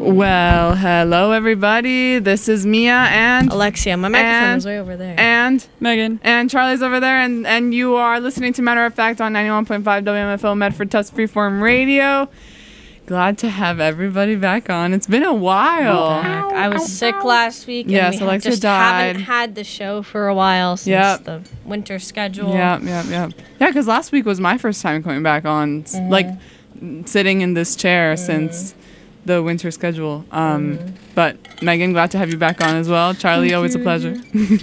Well, hello everybody. This is Mia and Alexia. My microphone is way over there. And Megan. And Charlie's over there, and you are listening to Matter of Fact on 91.5 WMFO Medford Test Freeform Radio. Glad to have everybody back on. It's been a while. I was sick last week. Yes, and we Alexia just died. haven't had the show for a while since the winter schedule. Yeah, because last week was my first time coming back on, like sitting in this chair since the winter schedule. But Megan, glad to have you back on as well. Charlie, Thank always you. a pleasure.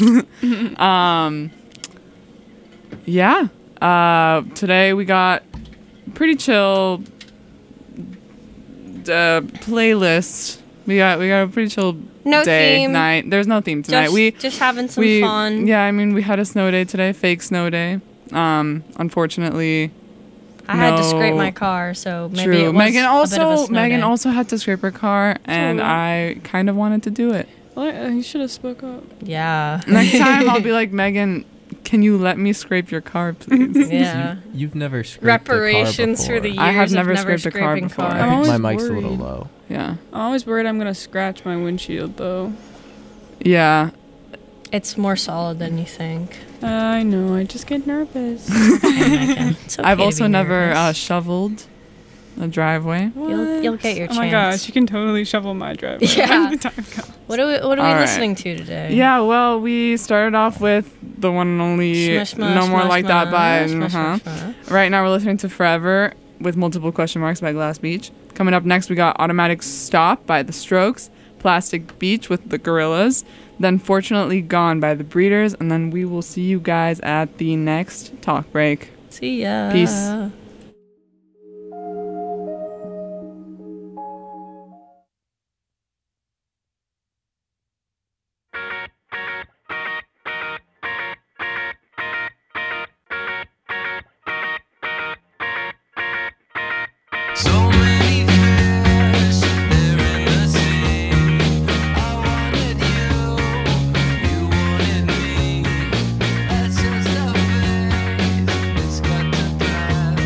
Today we got pretty chill playlist. We got a pretty chill No day, theme. night. There's no theme tonight. Just having some fun. Yeah, I mean, we had a snow day today, fake snow day. Unfortunately, I had to scrape my car, so maybe true. it was Megan a bit of a snow Megan day. also had to scrape her car, and I kind of wanted to do it. Well, you should have spoke up. Yeah. Next time I'll be like, Megan, can you let me scrape your car, please? Yeah. You've never scraped Reparations a car for the before. years I have of never scraped a car scraping before. cars. I think always my mic's a little worried. low. Yeah. I'm always worried I'm going to scratch my windshield, though. Yeah. It's more solid than you think. I know, I just get nervous. It's okay I've to also be never nervous. shoveled a driveway. You'll get your Oh chance. my gosh, you can totally shovel my driveway. Yeah. when the time comes. What are we All right. listening to today? Yeah, well, we started off with the one and only Shmush, shmush, No More shmush, Like That by shmush, shmush, shmush. Right now we're listening to Forever with multiple question marks by Glass Beach. Coming up next we got Automatic Stop by The Strokes, Plastic Beach with The Gorillas, then Fortunately Gone by The Breeders, and then we will see you guys at the next talk break. See ya. Peace. So many fish there in the sea. I wanted you wanted me. That's just a phase. It's got to pass.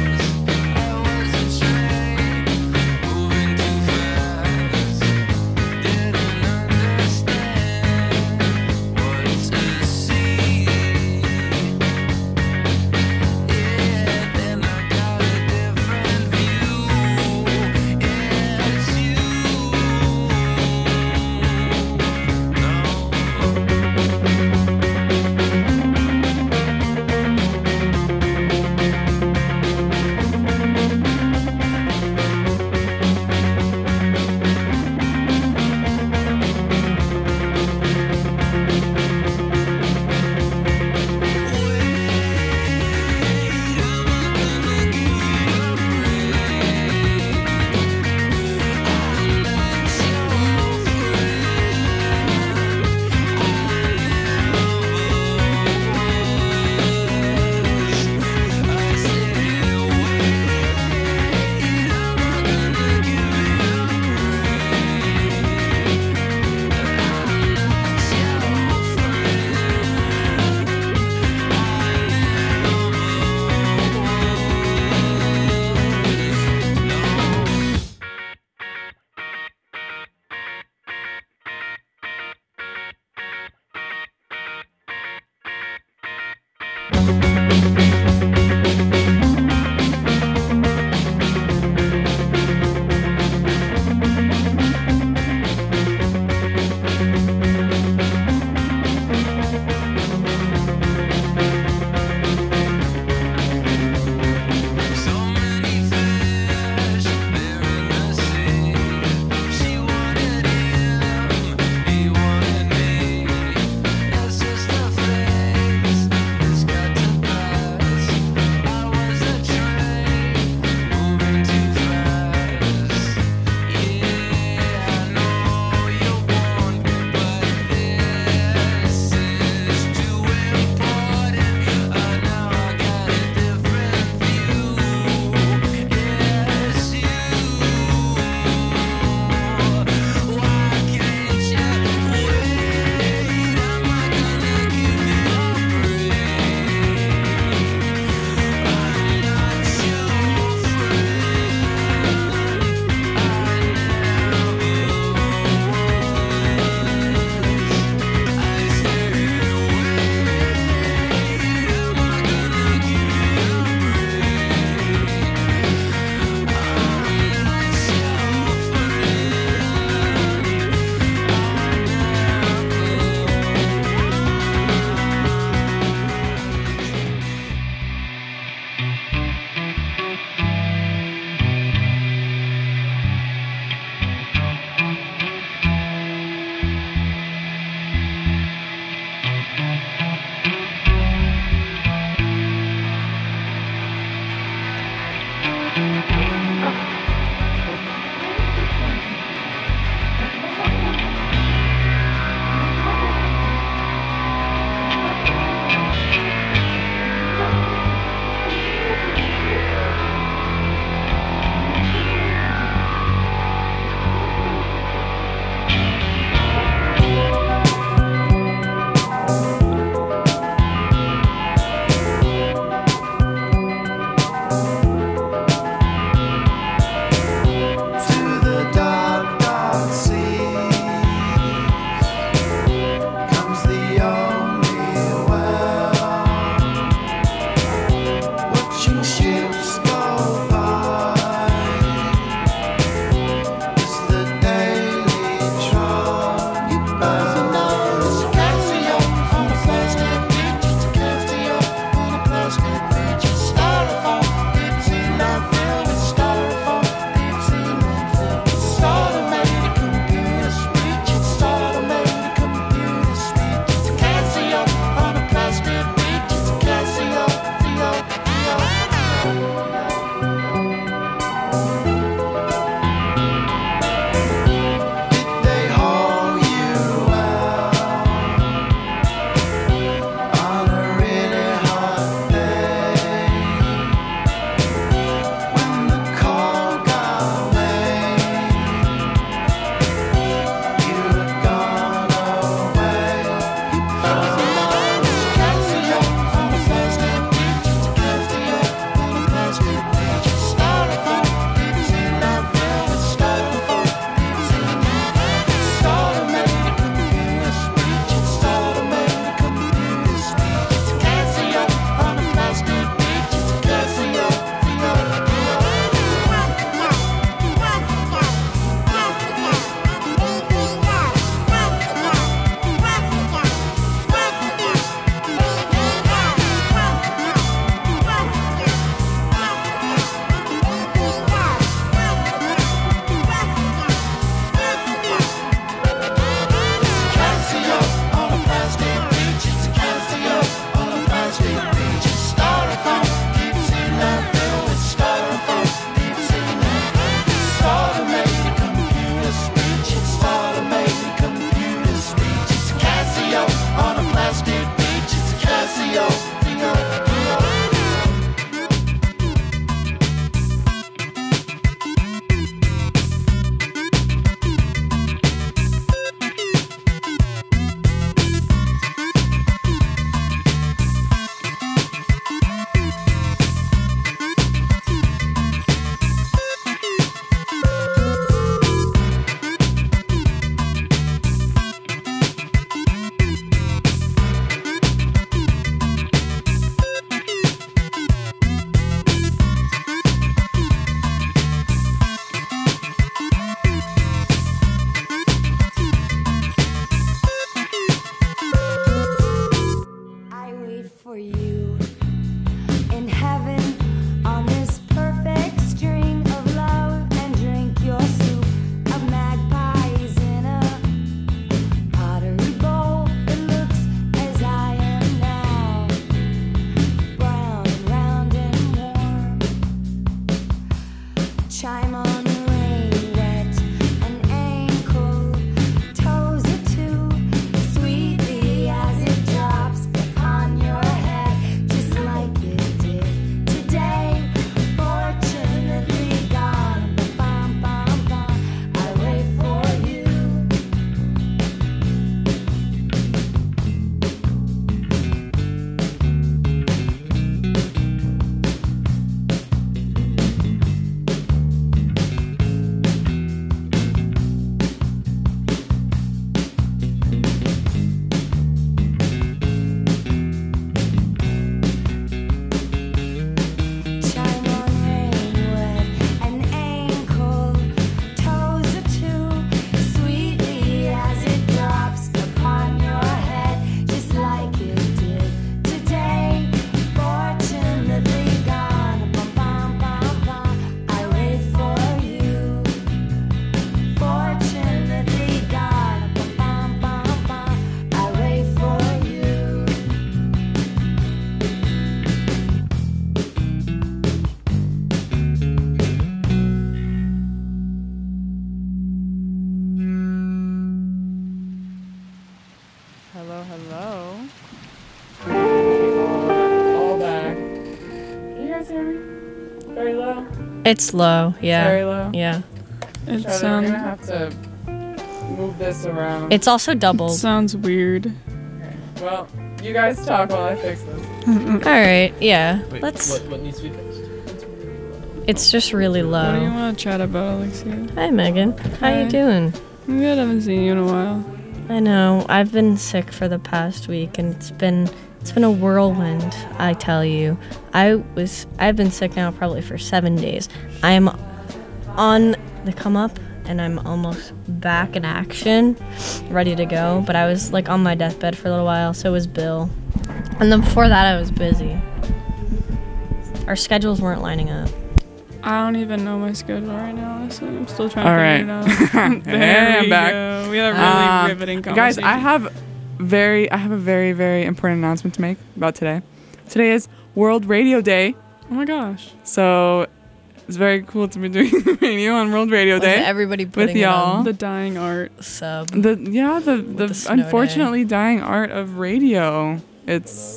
very low? It's low. Yeah. Very low? Yeah. It Charlie, we're sounds. gonna have to move this around. It's also It doubled. sounds weird. Okay. Well, you guys talk while I fix this. All right. Yeah. Wait, Let's. what needs to be fixed? It's just really What do you low. want to chat about, Alexia? Hi, Megan. How you Hi. doing? I'm good. I haven't seen you in a while. I know. I've been sick for the past week, and it's been a whirlwind. I tell you. I've been sick now probably for 7 days. I'm on the come up, and I'm almost back in action, ready to go. But I was like on my deathbed for a little while. So was Bill, and then before that I was busy. Our schedules weren't lining up. I don't even know my schedule right now, honestly. I'm still trying All to figure it out. Hey, I'm back. Go. We had a really riveting Guys, conversation. I have a very, very important announcement to make about today. Today is World Radio Day, Oh my gosh. so it's very cool to be doing radio on World Radio With Day. everybody putting y'all. The dying art. it on sub. The the snow unfortunately dying art of radio. It's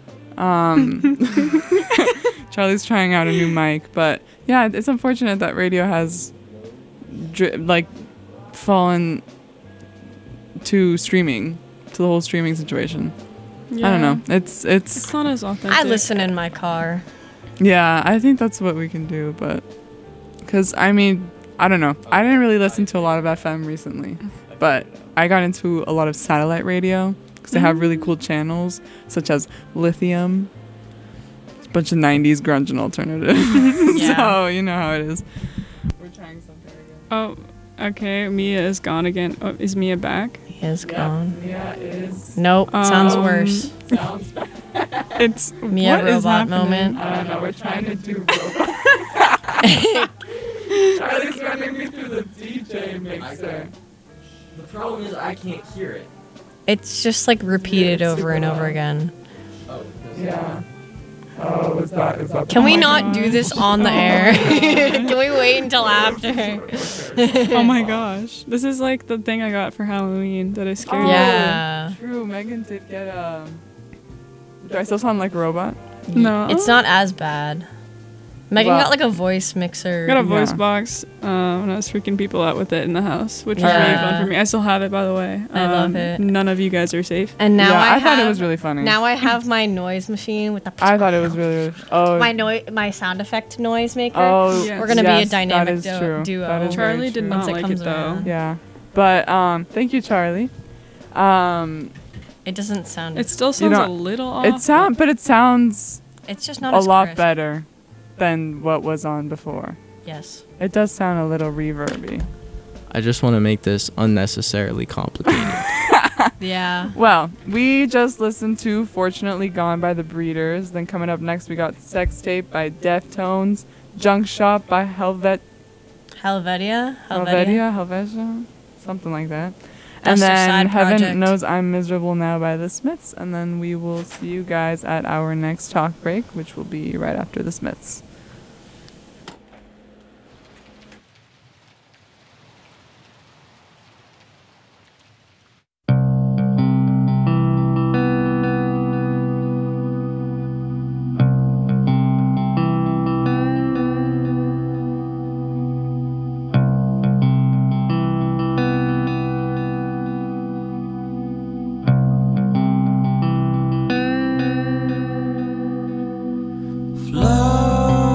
Charlie's trying out a new mic, but yeah, it's unfortunate that radio has fallen to streaming, to the whole streaming situation. Yeah. I don't know. It's It's not as authentic. I listen in my car. yeah, I think that's what we can do, but because I mean, I don't know. I didn't really listen to a lot of FM recently, but I got into a lot of satellite radio because they have really cool channels such as Lithium. It's a bunch of 90s grunge and alternative. Yeah. So, you know how it is. We're trying something again. Oh, okay. Mia is gone again. Oh, is Mia back? He is gone. Yeah, is. Nope. Sounds Um, worse. Sounds bad. It's Mia what is robot happening? moment. I don't know. We're trying to do robot. Charlie's running me through the DJ mixer. The problem is I can't hear it. It's just like repeated it's over super and over loud. again. Oh, Yeah. Oh, is that? Can we my not do gosh. this on the air? Can we wait until after? Oh my gosh. This is like the thing I got for Halloween that I scared Oh. you. Yeah. True. Megan did get Do I still sound like a robot? No. It's not as bad. Megan Well- got like a voice mixer. I got a voice Yeah. box when I was freaking people out with it in the house, which was Yeah. really fun for me. I still have it, by the way. I love it. None of you guys are safe. And now yeah, I thought it have- was really funny. Now I have my noise machine with the. I thought it was really. Oh. my sound effect noise maker. Oh. Yeah. We're gonna be a yes, dynamic that is true. duo. That is Charlie very did true. not Once it like comes it though. around. Yeah. But thank you, Charlie. It doesn't sound. It still sounds Oh, a little off. It sounds It's just not a as lot crisp. better than what was on before. Yes. It does sound a little reverby. I just want to make this unnecessarily complicated. Yeah. Well, we just listened to Fortunately Gone by the Breeders. Then coming up next, we got Sex Tape by Deftones, Junk Shop by Helvetia. Helvetia, something like that. That's and their then side Heaven project. Knows I'm Miserable Now by the Smiths. And then we will see you guys at our next talk break, which will be right after the Smiths. Flow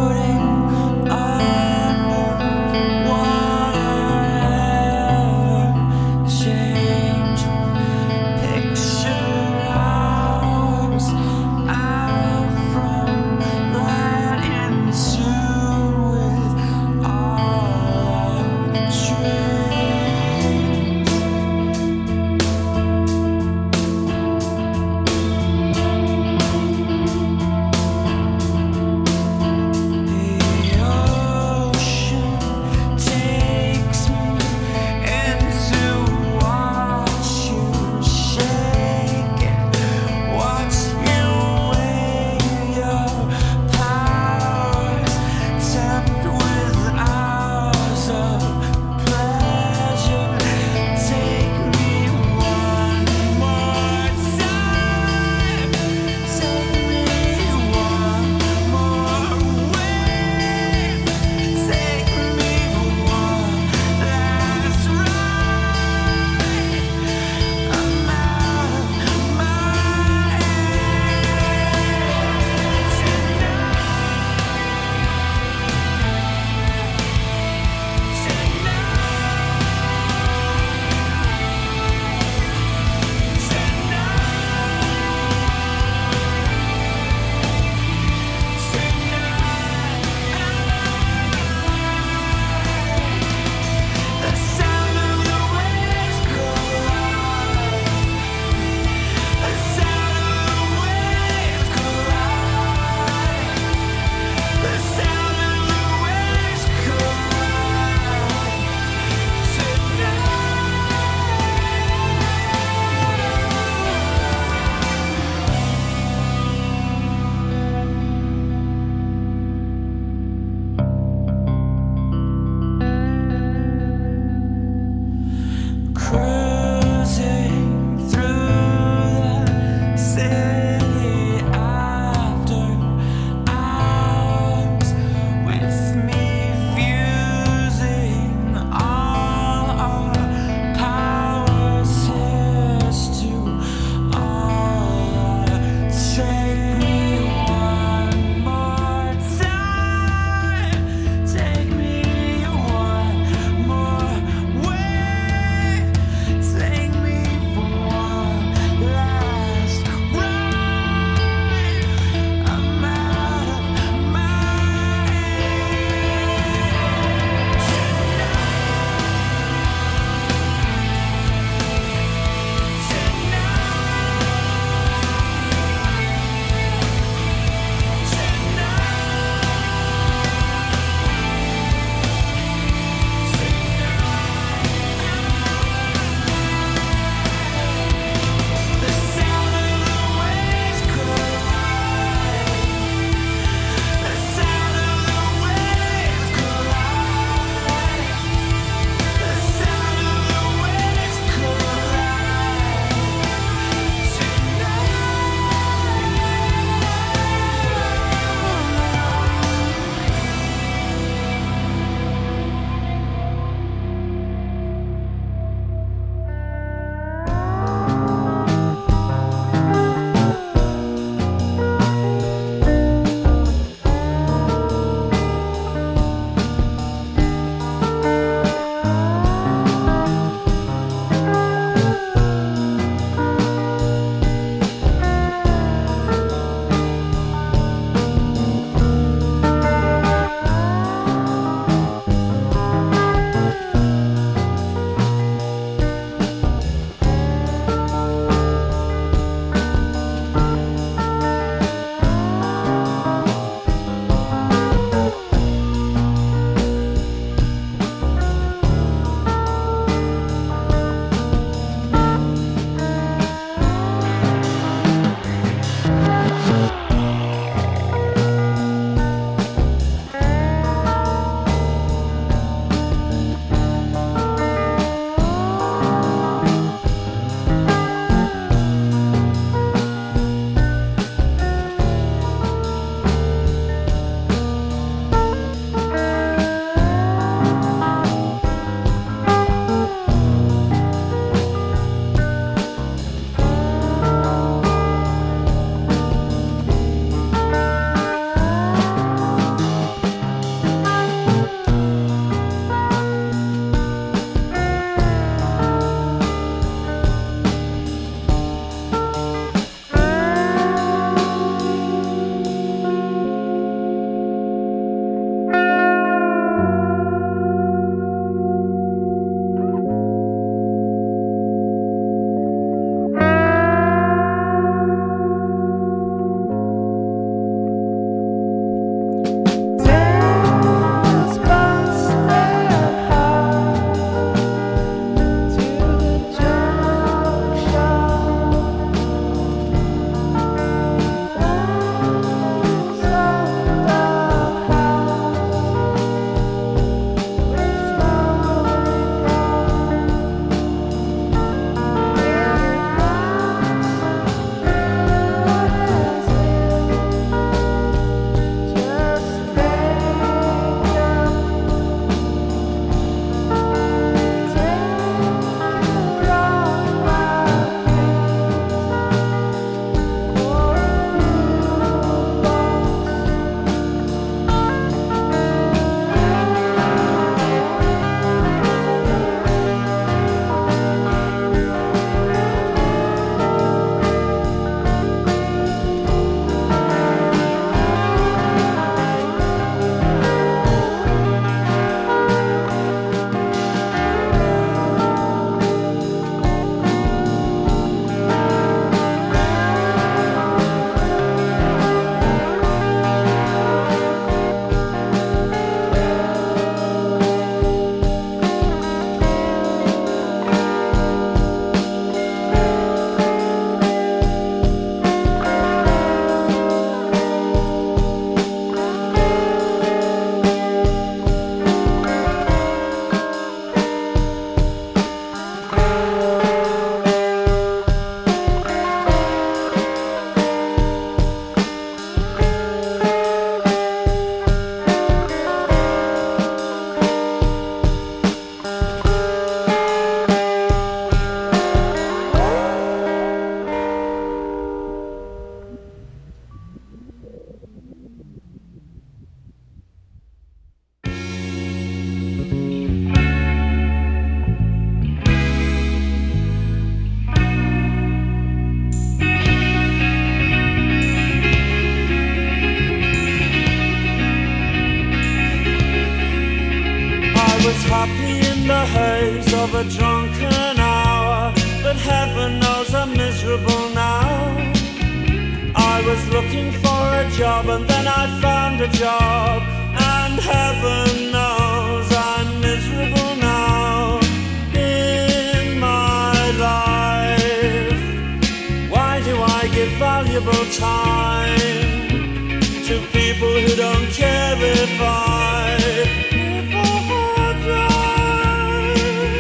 was happy in the haze of a drunken hour, but heaven knows I'm miserable now. I was looking for a job and then I found a job, and heaven knows I'm miserable now in my life. Why do I give valuable time to people who don't care if I live or die?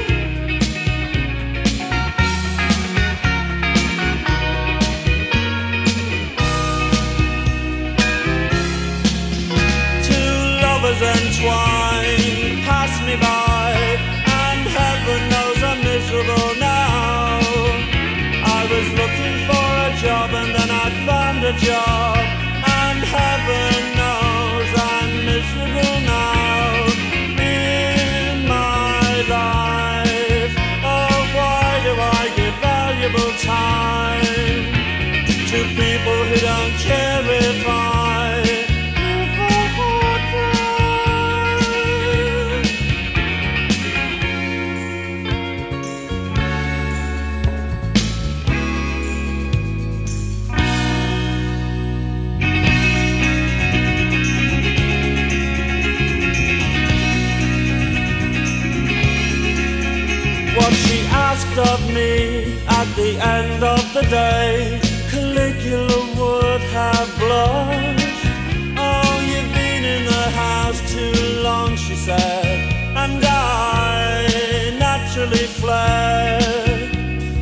Two lovers entwined pass me by, and heaven knows I'm miserable now. I was looking for a job and then I found a job, and heaven knows I'm miserable now in my life. Oh, why do I give valuable time to people who don't care if I live or die? What she asked of me at the end of the day, Caligula would have blushed. Oh, you've been in the house too long, she said, and I naturally fled.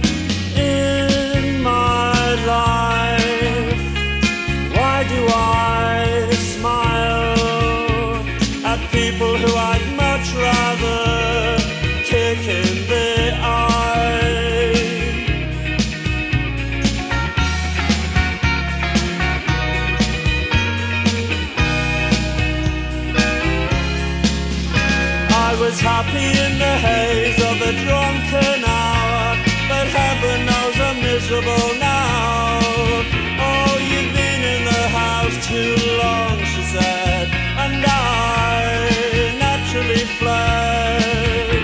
In my life, why do I smile at people who I'd much rather kick in the eye? I was happy in the haze of a drunken hour, but heaven knows I'm miserable now. Oh, you've been in the house too long, she said, and I naturally fled.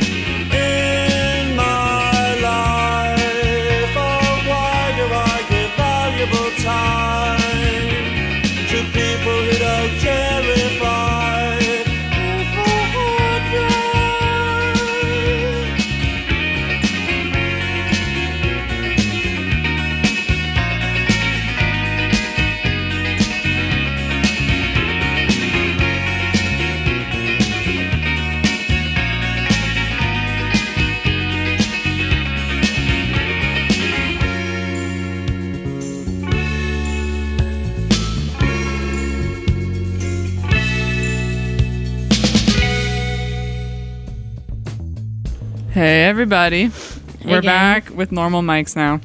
In my life, oh, why do I give valuable time to people who don't care if I live or die? Hey everybody, we're gang. back with normal mics now.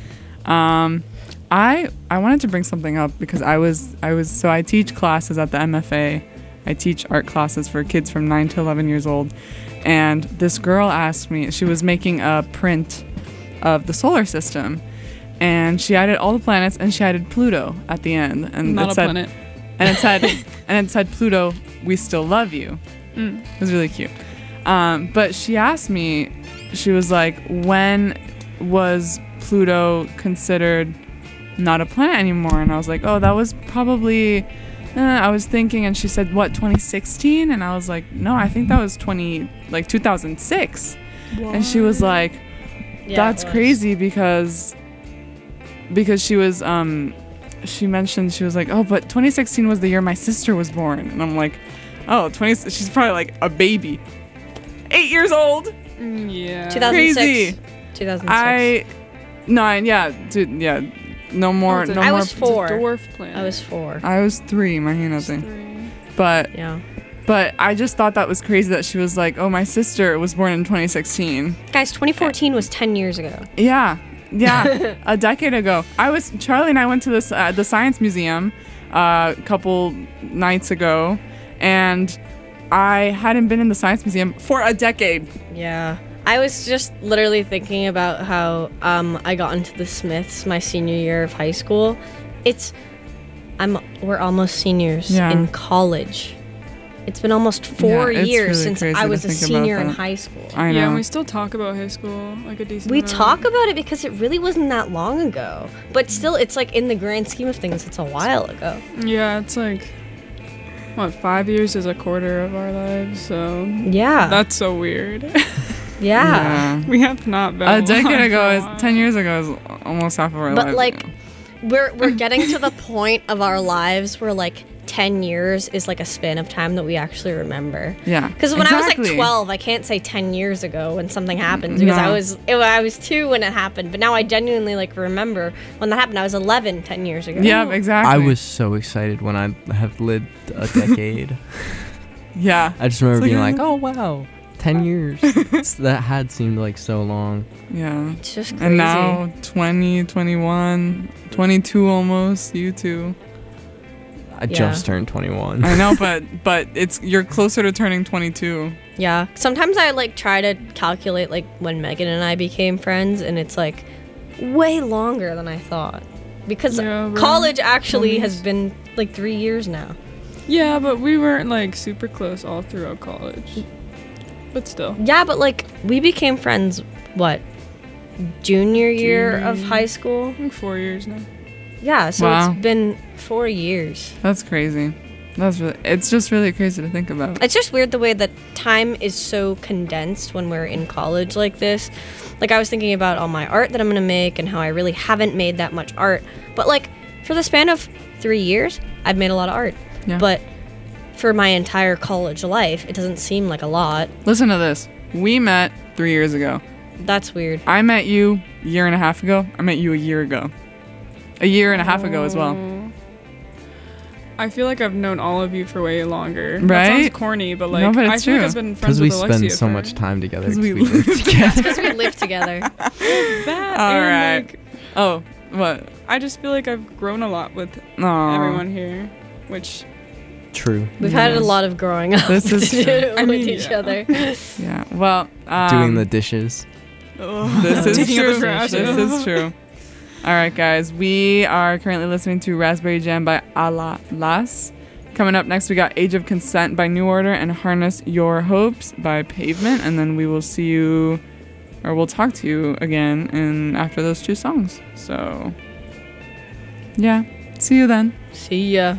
I wanted to bring something up because I teach classes at the MFA. I teach art classes for kids from 9 to 11 years old, and this girl asked me. She was making a print of the solar system, and she added all the planets, and she added Pluto at the end, and Not it a said, planet. and it said Pluto, we still love you. It was really cute. But she asked me, she was like, when was Pluto considered not a planet anymore? And I was like, oh, that was probably, I was thinking, and she said, what, 2016? And I was like, no, I think that was 2006. And she was like, Yeah, that's it was. crazy because she was, she mentioned, she was like, oh, but 2016 was the year my sister was born. And I'm like, oh, she's probably like a baby. 8 years old. Yeah. 2006. Crazy. 2006. No more. Oh, No I more. was 4. Dwarf planet. I was 4. I was 3. Imagínate. 3. But Yeah. I just thought that was crazy that she was like, oh, my sister was born in 2016. Guys, 2014 was 10 years ago. Yeah, a decade ago. Charlie and I went to this the Science Museum a couple nights ago, and I hadn't been in the Science Museum for a decade. Yeah. I was just literally thinking about how I got into the Smiths my senior year of high school. We're almost seniors Yeah. in college. It's been almost 4 Yeah, it's years really since crazy I to was a think about senior in that. high school. I know. Yeah, and we still talk about high school like a decent We amount. talk about it because it really wasn't that long ago. But still, it's like in the grand scheme of things, it's a while ago. Yeah, it's like, what, 5 years is a quarter of our lives, so Yeah. that's so weird. yeah. We have not been A alive decade for ago, a is while. 10 years ago is almost half of our lives. But like, ago. we're getting to the point of our lives where like 10 years is like a span of time that we actually remember. Yeah. Because when I was like exactly. 12, I can't say 10 years ago when something happened because No. I was 2 when it happened. But now I genuinely like remember when that happened. I was 11 10 years ago. Yeah, exactly. I was so excited when I have lived a decade. Yeah. I just remember It's being like, like, oh wow, 10 years. That had seemed like so long. Yeah. It's just crazy. And now 20, 21, 22 almost. You too. I Yeah. just turned 21. I know, but you're closer to turning 22. Yeah. Sometimes I like try to calculate like when Megan and I became friends, and it's like way longer than I thought. Because Yeah, we're college actually 20s. has been like 3 years now. Yeah, but we weren't like super close all throughout college. But still. Yeah, but like we became friends, what? Junior year of Junior. high school? I think 4 years now. Yeah, so Wow. it's been 4 years. That's crazy. It's just really crazy to think about. It's just weird the way that time is so condensed when we're in college like this. Like I was thinking about all my art that I'm gonna make and how I really haven't made that much art. But like for the span of 3 years, I've made a lot of art. Yeah. But for my entire college life, it doesn't seem like a lot. Listen to this. We met 3 years ago. That's weird. I met you a year and a half ago. I met you a year ago. A year and a half ago as well. Oh. I feel like I've known all of you for way longer. That Right? sounds corny, but like No, but I it's feel like true. I've been friends Because we with Alexia spend so for much time together. 'Cause 'cause we we live live together. Because we live together. that. All and, right. like, Oh, what? I just feel like I've grown a lot with Aw. everyone here, which True. We've had a Yes. lot of growing up This is to true. do I with mean, each yeah. other. Yeah. Well, Doing the dishes. This is Taking out the true. trash. This is true. All right, guys. We are currently listening to Raspberry Jam by Ala Las. Coming up next, we got Age of Consent by New Order and Harness Your Hopes by Pavement. And then we will see you, or we'll talk to you again after those two songs. So, yeah. See you then. See ya.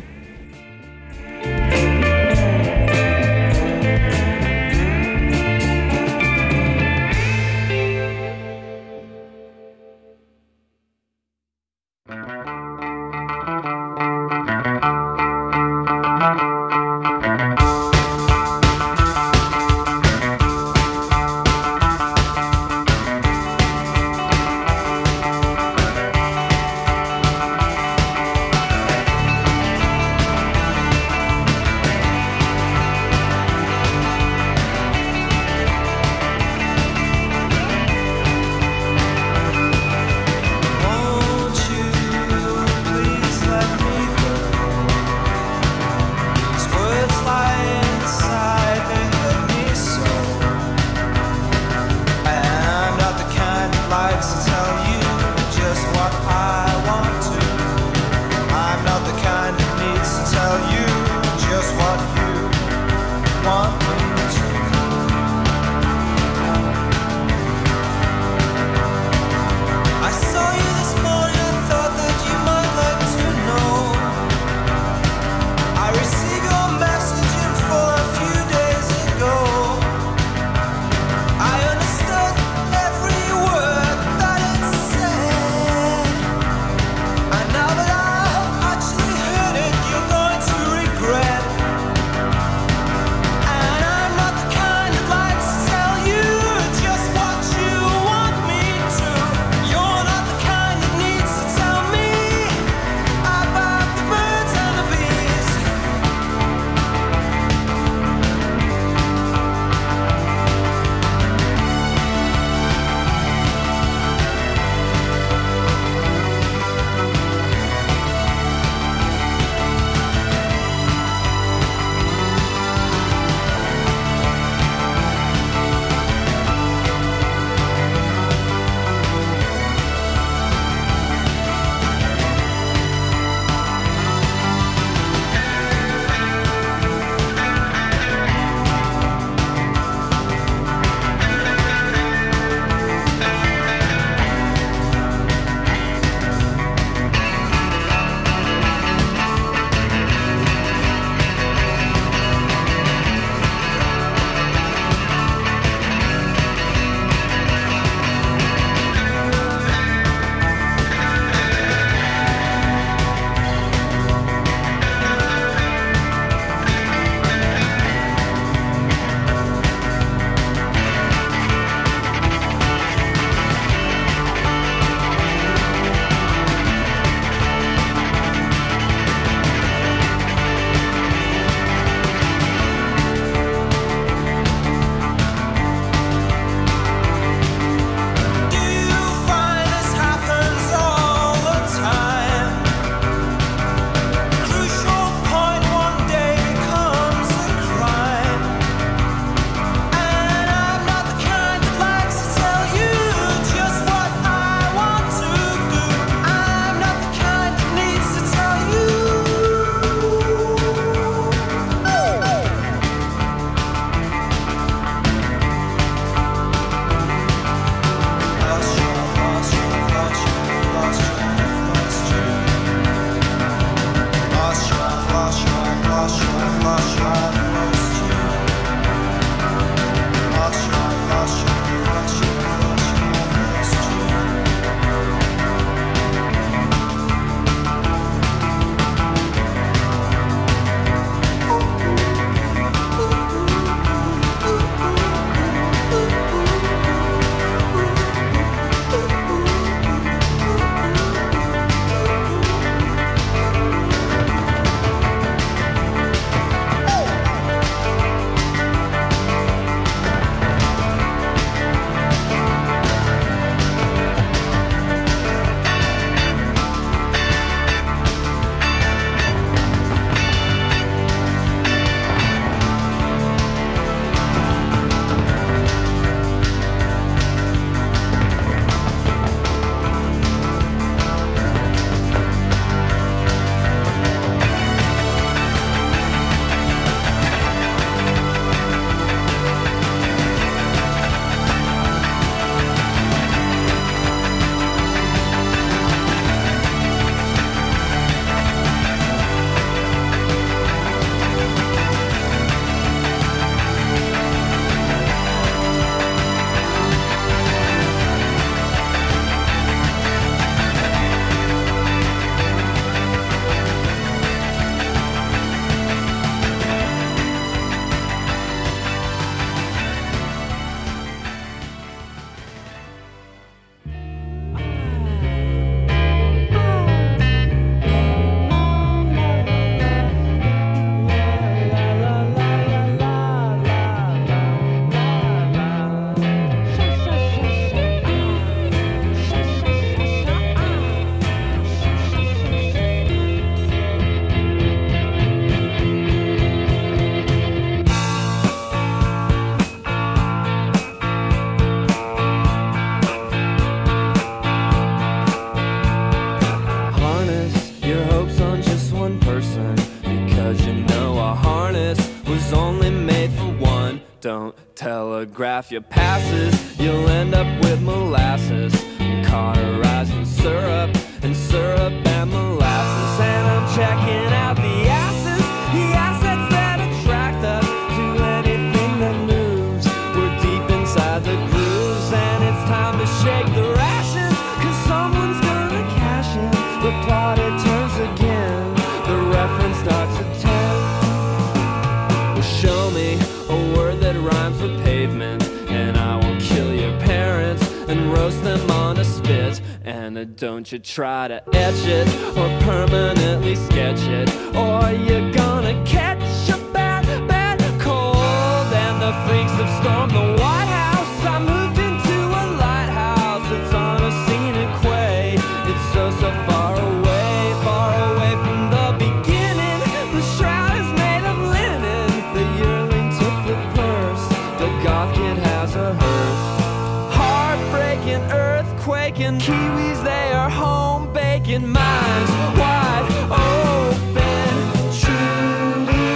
don't telegraph your passes, you'll end up with molasses, cauterized in syrup, and molasses. And I'm checking out the assets that attract us to anything that moves. We're deep inside the grooves, and it's time to shake the rations, 'cause someone's gonna cash in. The plot, it turns again, the reference starts at 10. Well, show me a word that rhymes with pavement, and I will kill your parents and roast them on a spit. And don't you try to etch it or permanently sketch it, or you're gonna catch a bad, bad cold. And the freaks have stormed the White House. I moved into a lighthouse. It's on a scenic way. It's so far away from the beginning. The shroud is made of linen. The yearling took the purse. The goth kid has a hearse. Heartbreaking, earthquaking, Kiwis, they are home baking, minds wide open, truly.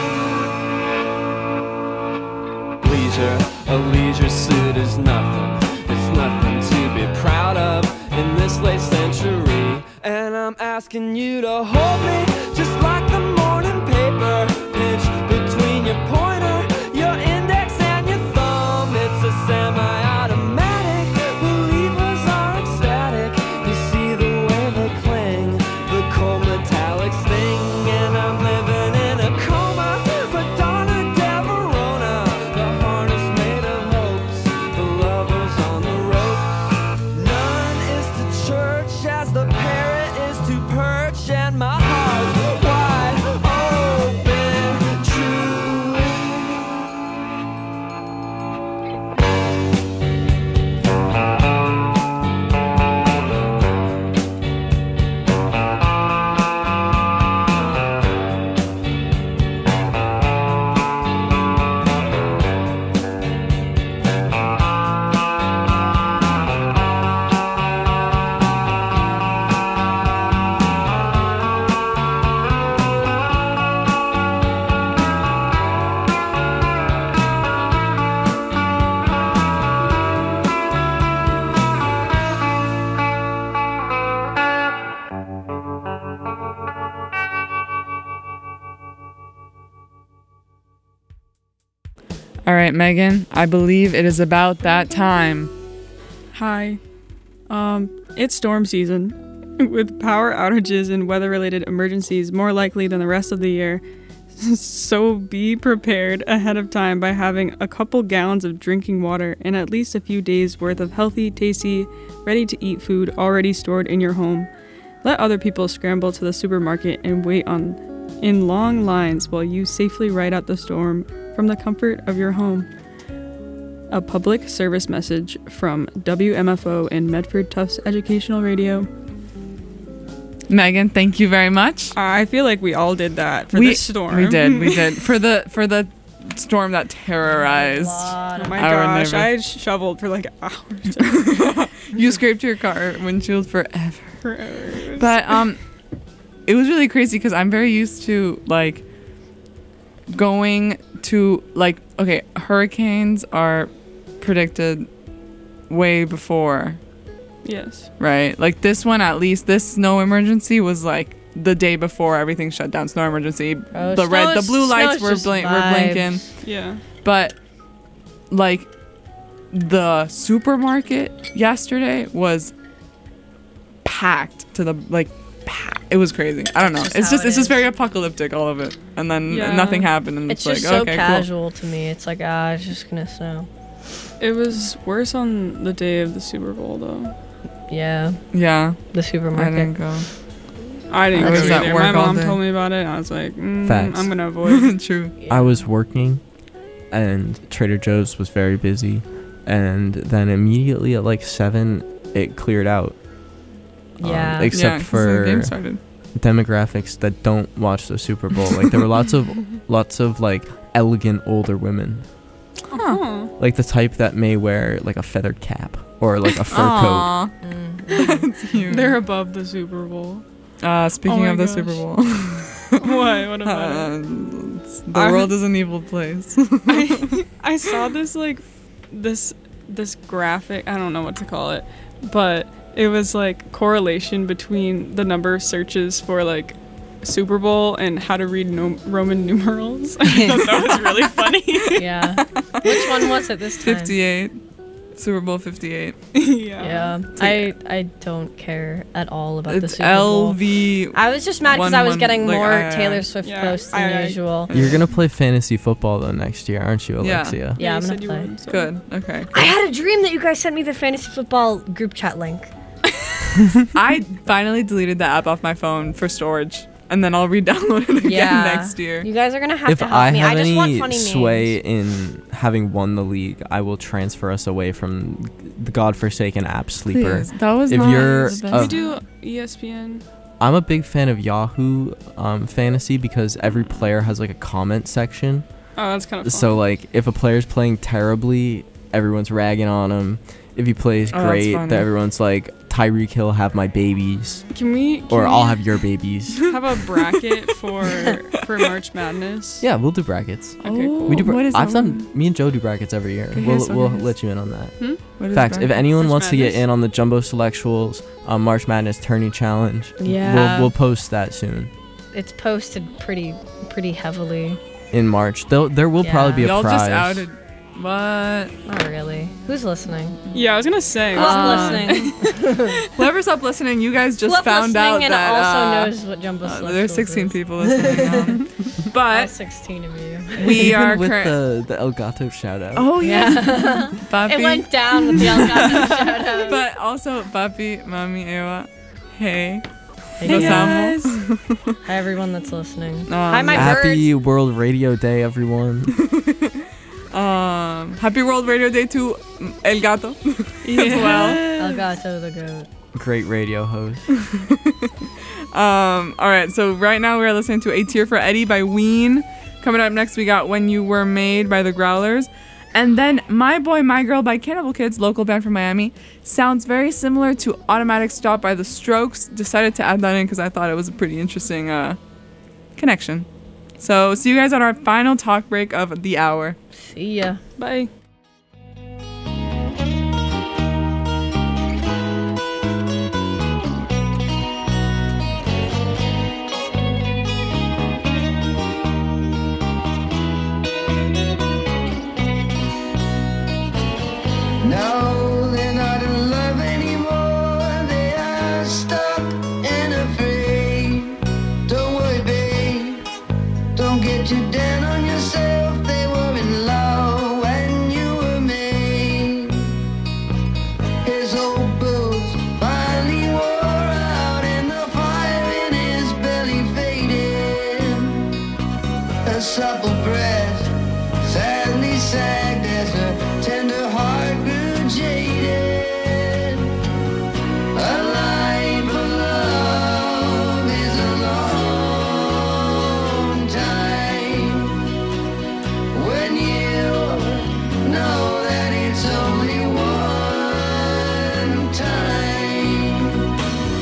A leisure suit is nothing. It's nothing to be proud of in this late century. And I'm asking you to hold me just like the morning paper, pitch between your pointer, your index, and your thumb. It's a semi-automatic. Believers are ecstatic. You see the way they cling, the cold metallic sting. And I'm living in a coma, Madonna del Verona. The harness made of hopes, the lovers on the rope. None is to church as the parrot is to perch, and my heart's wide open, truly. All right, Megan, I believe it is about that time. Hi. It's storm season, with power outages and weather-related emergencies more likely than the rest of the year. So be prepared ahead of time by having a couple gallons of drinking water and at least a few days worth of healthy, tasty, ready-to-eat food already stored in your home. Let other people scramble to the supermarket and wait in long lines while you safely ride out the storm from the comfort of your home. A public service message from WMFO and Medford Tufts Educational Radio. Megan, thank you very much. I feel like we all did that for this storm. We did. For the storm that terrorized. Oh my our gosh, neighbor. I shoveled for like hours. You scraped your car windshield forever. Forever. But it was really crazy because I'm very used to like going to like, okay, hurricanes are predicted way before, Yes. right? Like this one, at least this snow emergency was like the day before everything shut down. Snow emergency. Oh, The blue lights were blinking. Yeah. But like the supermarket yesterday was packed to the it was crazy. I don't know. That's It's how just it it's just is. very apocalyptic, all of it, and then Yeah. nothing happened, and It's it's, just like so okay, casual to me. It's like, it's just gonna snow. It was worse on the day of the Super Bowl though. Yeah, cool. Yeah, the I supermarket. didn't go. I didn't I go was at either. work My all mom day. told me about it and I was like, Facts. I'm gonna avoid. True. Yeah. I was working and Trader Joe's was very busy, and then immediately at like 7 it cleared out. Yeah. Except Yeah, 'cause the for game started. demographics that don't watch the Super Bowl. Like there were lots of like elegant older women, Huh. like the type that may wear like a feathered cap or like a fur coat. Aw, Mm. that's cute. They're above the Super Bowl. Speaking Oh my of the gosh. Super Bowl, What? What about it? place. The world is an evil place. I saw this this graphic. I don't know what to call it, but it was like correlation between the number of searches for like Super Bowl and how to read Roman numerals. I thought that was really funny. Yeah. Which one was it this time? 58. Super Bowl 58. Yeah. I don't care at all about the It's Super Bowl. LV. I was just mad because I was getting like, more I- Taylor Swift Yeah, posts than usual. You're gonna play fantasy football though next year, aren't you, Yeah. Alexia? Yeah, I'm you gonna said you play. would, so. Good. Okay. I had a dream that you guys sent me the fantasy football group chat link. I finally deleted the app off my phone for storage, and then I'll re-download it again Yeah. next year. You guys are gonna have If to help I me. have I just want any funny sway names. in having won the league, I will transfer us away from the godforsaken app Sleeper. Please, that was If not you're the Can best. we do ESPN? I'm a big fan of Yahoo Fantasy because every player has like a comment section. Oh, that's kind of fun. So like if a player's playing terribly, everyone's ragging on him. If he plays Oh, that's great, funny. then everyone's like, Tyreek Hill, have my babies, Can we I'll have your babies. have a bracket for March Madness? Yeah, we'll do brackets. Okay, cool. We do. What is I've that done. Me and Joe do brackets every year. Okay, We'll so we'll nice. let you in on that. What is Facts. If bracket? anyone March wants to get Madness? in on the Jumbo Selectuals March Madness Tourney Challenge, Yeah. we'll post that soon It's posted pretty heavily. in March. There will probably be a Y'all prize. just outed. What? Not really. Who's listening? Yeah, I was gonna say. Who's listening? Whoever's up listening, you guys just Who up found out listening and that also knows what Jumbo Selectuals there's 16 is? people listening. All But 16 of you. we Even are with current. the El Gato shout out. Oh yeah, Yeah. Papi. It went down with the Elgato shout out. But also, Papi, Mami, Eva, hey, Hey los guys. amo. Hi everyone that's listening. Hi my Happy birds. World Radio Day, everyone. Happy World Radio Day to El Gato as well. Elgato the goat. Great radio host. All right, so right now we're listening to A Tear for Eddie by Ween. Coming up next, we got When You Were Made by the Growlers. And then My Boy, My Girl by Cannibal Kids, local band from Miami. Sounds very similar to Automatic Stop by The Strokes. Decided to add that in because I thought it was a pretty interesting connection. So see you guys on our final talk break of the hour. See ya. Bye. No, they're not in love anymore. They are stuck and afraid. Don't worry, babe. Don't get too down on yourself. They were in love when you were made. His old boots finally wore out, and the fire in his belly faded. Her supple breast sadly sagged as her tender heart grew jaded. A life of love is a long time when you know that it's only one time.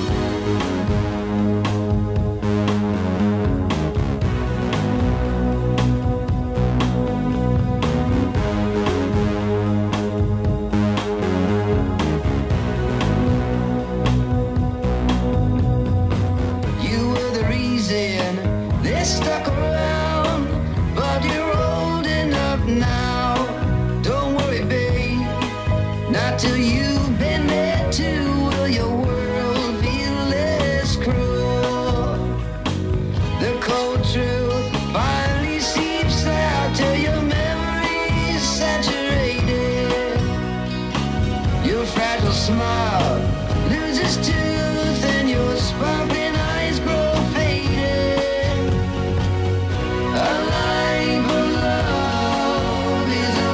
You were the reason they stuck around, but you're old enough now. Don't worry, babe, not till you've been there too will your world feel less cruel. The cold truth finally seeps out till your memory's saturated. Your fragile smile loses tooth and your sparkling eyes grow faded. A life of love is a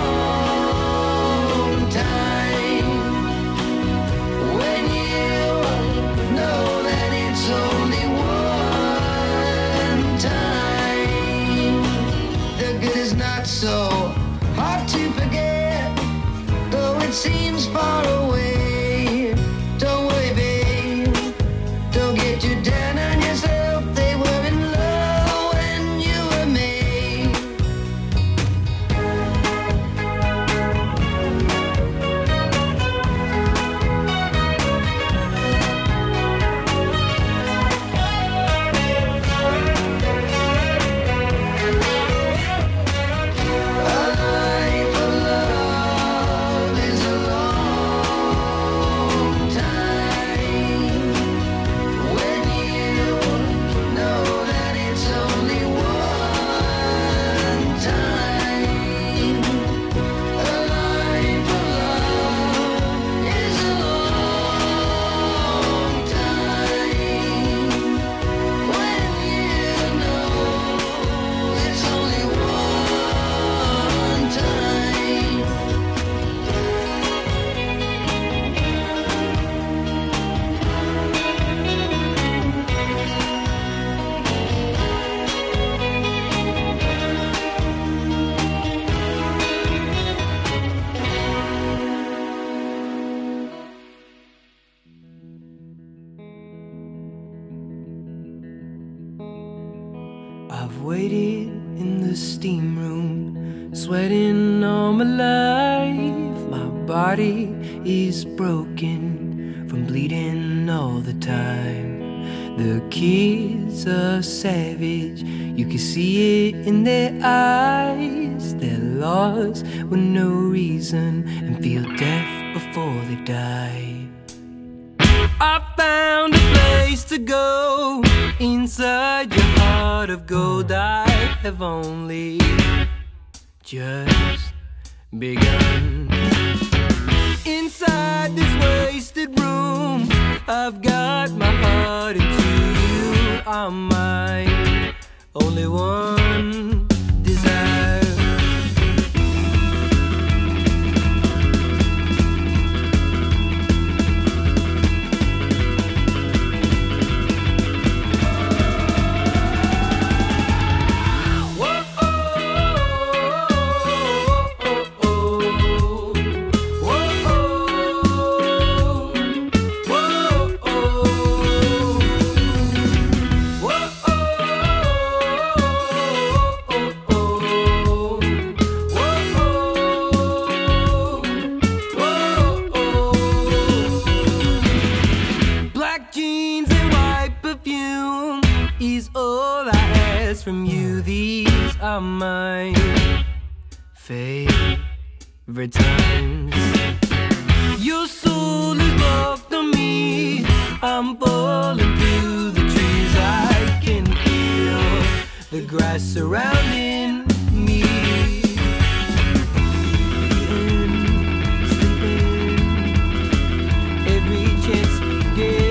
long time when you know that it's only one time. The good is not so hard to forget, though it seems far away. Don't worry, babe. waited in the steam room, sweating all my life. My body is broken from bleeding all the time. The kids are savage, you can see it in their eyes. They're lost with no reason and feel death before they die. I found a place to go inside your heart of gold. I have only just begun. Inside this wasted room, I've got my heart into you. I'm mine, only one desire. From you, these are my favorite times. Your soul is locked on me, I'm falling through the trees. I can feel the grass surrounding me. Sleeping, every chance we get.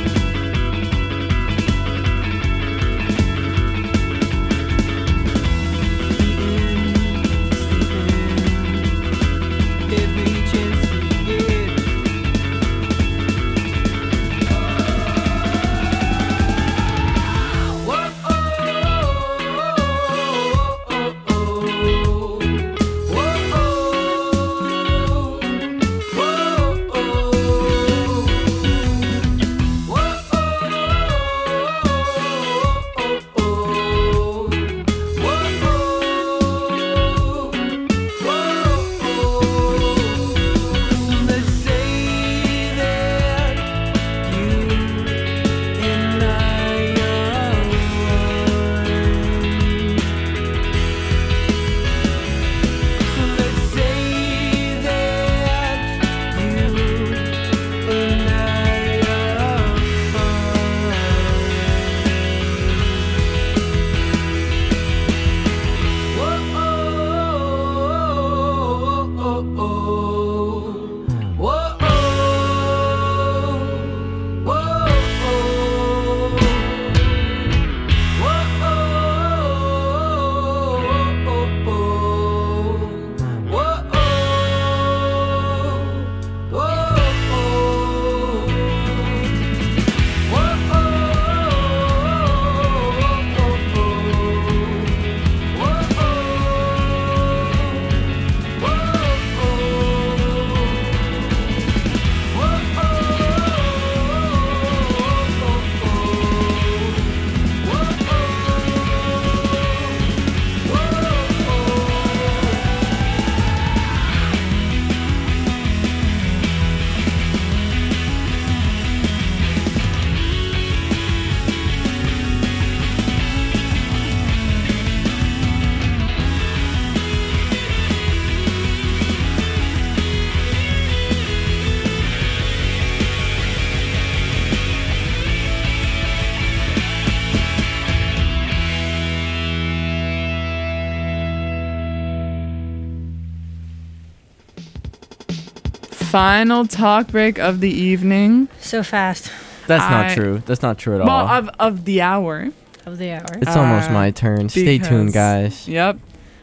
Final talk break of the evening. So fast. That's not true. That's not true at all. Well, of the hour. Of the hour. It's almost my turn. Stay tuned, guys. Yep.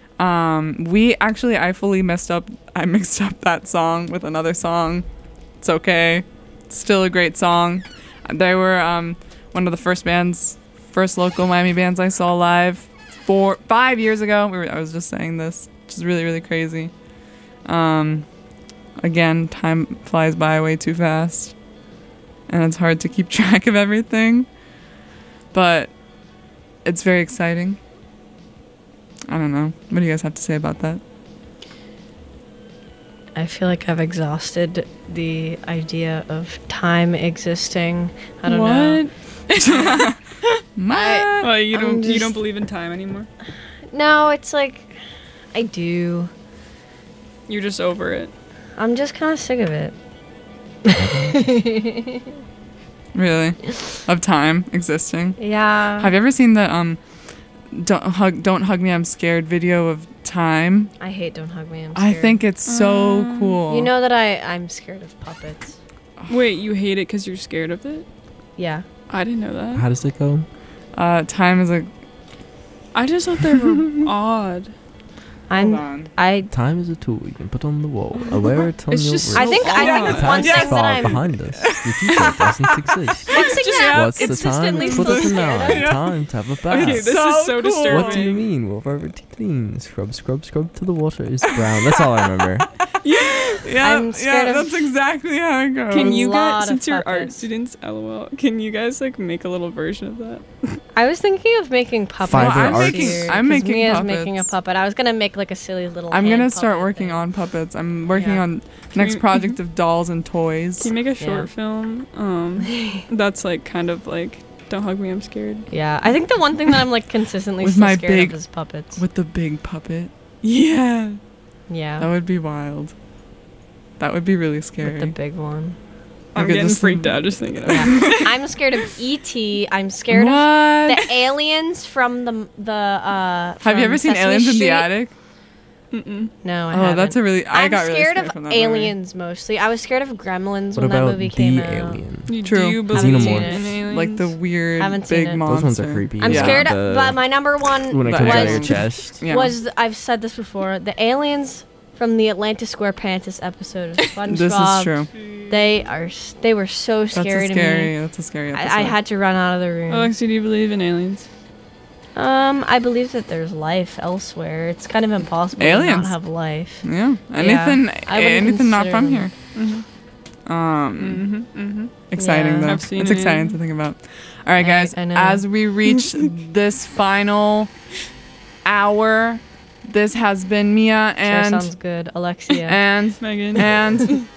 I fully messed up. I mixed up that song with another song. It's okay. It's still a great song. They were one of the first local Miami bands I saw live 5 years ago. I was just saying this, which is really, really crazy. Again, time flies by way too fast, and it's hard to keep track of everything, but it's very exciting. I don't know. What do you guys have to say about that? I feel like I've exhausted the idea of time existing. I don't know. Oh, you I'm don't just- believe in time anymore? No, it's like I do. You're just over it. I'm just kind of sick of it. Really? Of time existing? Yeah. Have you ever seen the Don't Hug Me, I'm Scared video of time? I hate Don't Hug Me. I'm I scared. think it's so cool. You know that I'm scared of puppets. Wait, you hate it because you're scared of it? Yeah. I didn't know that. How does it go? Time is a... I just thought they were odd. Hold on. Time is a tool you can put on the wall. Aware it on It's your just wrist. I think odd. it's one Yes. thing that Far I'm behind us. The future doesn't exist. one thing that What's the time? consistently It's quarter to still nine. scared of. Time to have a bath. Okay, this So is so cool. disturbing. What do you mean? Wolf over tea clean. Scrub, scrub, scrub till the water is brown. That's all I remember. Yeah, I'm scared of- that's exactly how it goes. Can you lot guys, of since you're art puppets. students, lol, can you guys like make a little version of that? I was thinking of making puppets. Fiber I'm arts. making- I'm 'cause making Mia's making a puppets. puppet. I was gonna make like a silly little. I'm hand gonna start puppet working thing. on puppets. I'm working Yeah. on next you- project of dolls and toys. Can you make a short Yeah. film? That's like kind of like Don't Hug Me, I'm Scared. Yeah, I think the one thing that I'm like consistently With still my scared big- of is puppets. With the big puppet. Yeah. Yeah, That would be wild. That would be really scary. with the big one. I'm Look at getting this freaked one. out just thinking of it. Yeah. I'm scared of E.T. I'm scared of what? the aliens from the Have from you ever seen Sesame Aliens in Street. the Attic? Mm-mm. No, I Oh, haven't. that's a really. I I'm got really scared scared of from that movie. aliens mostly. I was scared of Gremlins What when that about movie the came out. alien? True. Do you Haven't believe seen in it. aliens? Like the weird Haven't seen big it. monster. Those ones are creepy. I'm Yeah. scared The- of, but my number one when it The comes out of was your chest. Yeah. was I've said this before. The aliens from the Atlantis SquarePants episode of SpongeBob. This is true. They were so That's scary a to scary. me. That's a scary episode. I had to run out of the room. Alexi, do you believe in aliens? I believe that there's life elsewhere. It's kind of impossible to Aliens. not have life. Yeah. Anything. I wouldn't Anything not consider from them. here. Mm-hmm. Exciting Yeah. though. I've seen It's it. exciting to think about. All right, guys. I know. As we reach this final hour, this has been Mia Sure and sounds good, Alexia. and Megan. and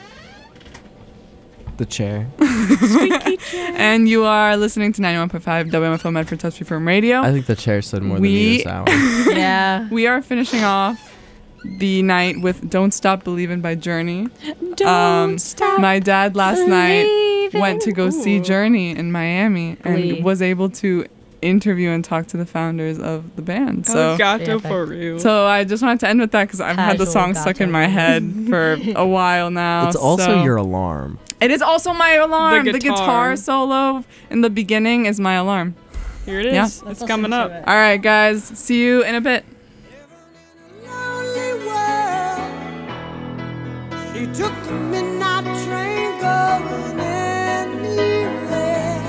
The chair. and you are listening to 91.5 WMFO Medford Touch Reform Radio. I think the chair said more We- than me this hour. yeah. We are finishing off the night with "Don't Stop Believin'" by Journey. Don't stop. My dad last night went to go see Ooh. Journey in Miami Glee. and was able to interview and talk to the founders of the band. So, Gato Yeah, for real. so I just wanted to end with that because I've had the Casual song stuck in my Gato. head for a while now. It's also so- your alarm. It is also my alarm. The guitar guitar. solo in the beginning is my alarm. Here it is. Yeah. It's Let's coming listen up. to it. All right, guys. See you in a bit. lonely world. She took the midnight train going anywhere.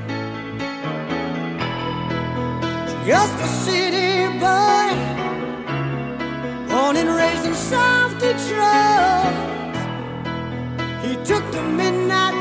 Just a city boy, born and raised in South Detroit. He took the midnight